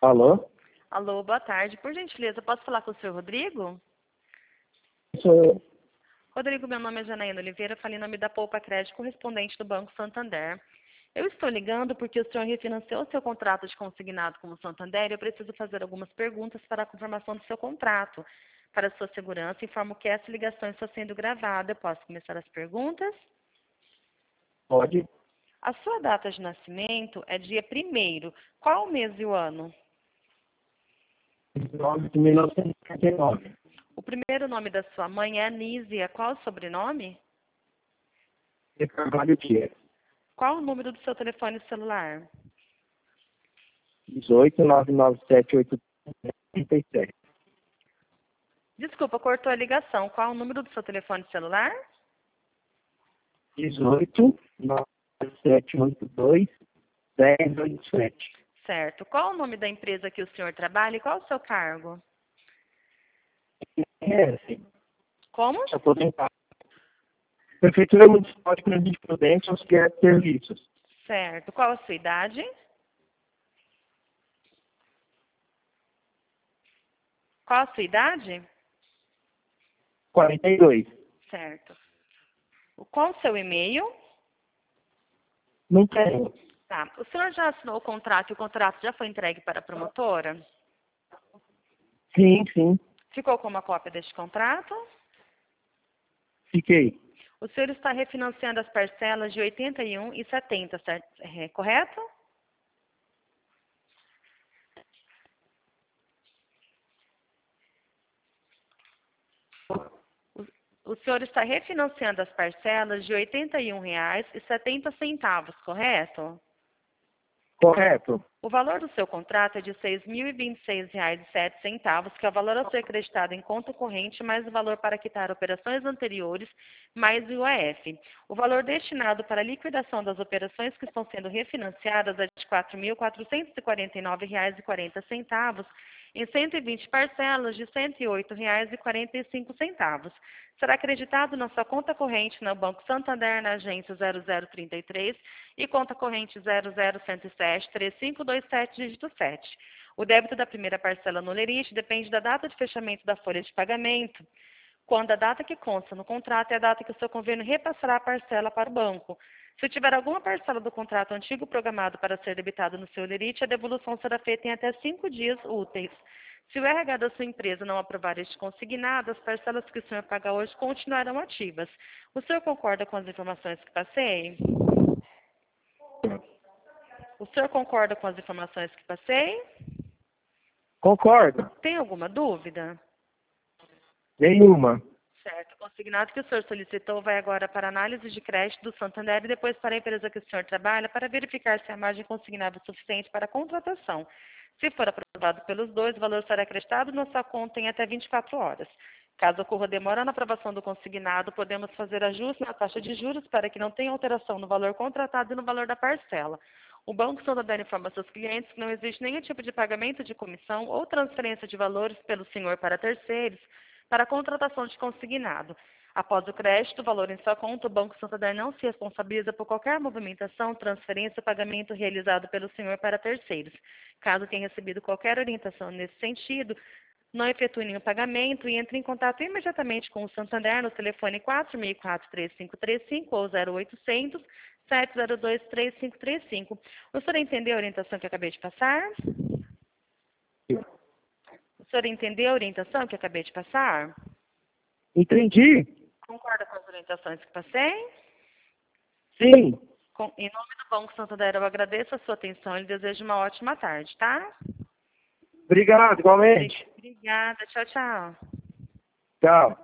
Alô? Alô, boa tarde. Por gentileza, posso falar com o senhor Rodrigo? Sou eu. Rodrigo, meu nome é Janaína Oliveira, falei em nome da Poupa Crédito, correspondente do Banco Santander. Eu estou ligando porque o senhor refinanciou o seu contrato de consignado com o Santander e eu preciso fazer algumas perguntas para a confirmação do seu contrato. Para sua segurança, informo que essa ligação está sendo gravada. Eu posso começar as perguntas? Pode? A sua data de nascimento é dia 1º. Qual o mês e o ano? 9 de 1959. O primeiro nome da sua mãe é Anísia. Qual o sobrenome? De Carvalho Dias. Qual o número do seu telefone celular? 18 Desculpa, cortou a ligação. Qual o número do seu telefone celular? 1087. Certo. Qual o nome da empresa que o senhor trabalha e qual o seu cargo? É, sim. Como? Aposentado. Prefeitura Municipal de Presidente Prudente, auxiliar de serviços. Certo. Qual a sua idade? Qual a sua idade? 42. Certo. Qual o seu e-mail? Não tenho. Tá. O senhor já assinou o contrato e o contrato já foi entregue para a promotora? Sim, sim. Ficou com uma cópia deste contrato? Fiquei. O senhor está refinanciando as parcelas de 81,70, certo? Correto? O senhor está refinanciando as parcelas de R$ 81,70, correto? Correto. O valor do seu contrato é de R$ 6.026,07, que é o valor a ser acreditado em conta corrente, mais o valor para quitar operações anteriores, mais o IOF. O valor destinado para a liquidação das operações que estão sendo refinanciadas é de R$ 4.449,40, em 120 parcelas de R$ 108,45. Será acreditado na sua conta corrente no Banco Santander, na agência 0033 e conta corrente 00107-3527, dígito 7. O débito da primeira parcela no lerite depende da data de fechamento da folha de pagamento, quando a data que consta no contrato é a data que o seu convênio repassará a parcela para o banco. Se tiver alguma parcela do contrato antigo programado para ser debitada no seu lerite, a devolução será feita em até 5 dias úteis. Se o RH da sua empresa não aprovar este consignado, as parcelas que o senhor paga hoje continuarão ativas. O senhor concorda com as informações que passei? O senhor concorda com as informações que passei? Concordo. Tem alguma dúvida? Nenhuma. Certo. O consignado que o senhor solicitou vai agora para análise de crédito do Santander e depois para a empresa que o senhor trabalha para verificar se a margem consignável é suficiente para a contratação. Se for aprovado pelos dois, o valor será acreditado na sua conta em até 24 horas. Caso ocorra demora na aprovação do consignado, podemos fazer ajuste na taxa de juros para que não tenha alteração no valor contratado e no valor da parcela. O Banco Santander informa seus clientes que não existe nenhum tipo de pagamento de comissão ou transferência de valores pelo senhor para terceiros para a contratação de consignado. Após o crédito, o valor em sua conta, o Banco Santander não se responsabiliza por qualquer movimentação, transferência ou pagamento realizado pelo senhor para terceiros. Caso tenha recebido qualquer orientação nesse sentido, não efetue nenhum pagamento e entre em contato imediatamente com o Santander no telefone 4004-3535 ou 0800 702-3535. O senhor entendeu a orientação que eu acabei de passar? O senhor entendeu a orientação que eu acabei de passar? Entendi. Concorda com as orientações que passei? Sim. Em nome do Banco Santander, eu agradeço a sua atenção e lhe desejo uma ótima tarde, tá? Obrigado, igualmente. Obrigada. Tchau, tchau. Tchau.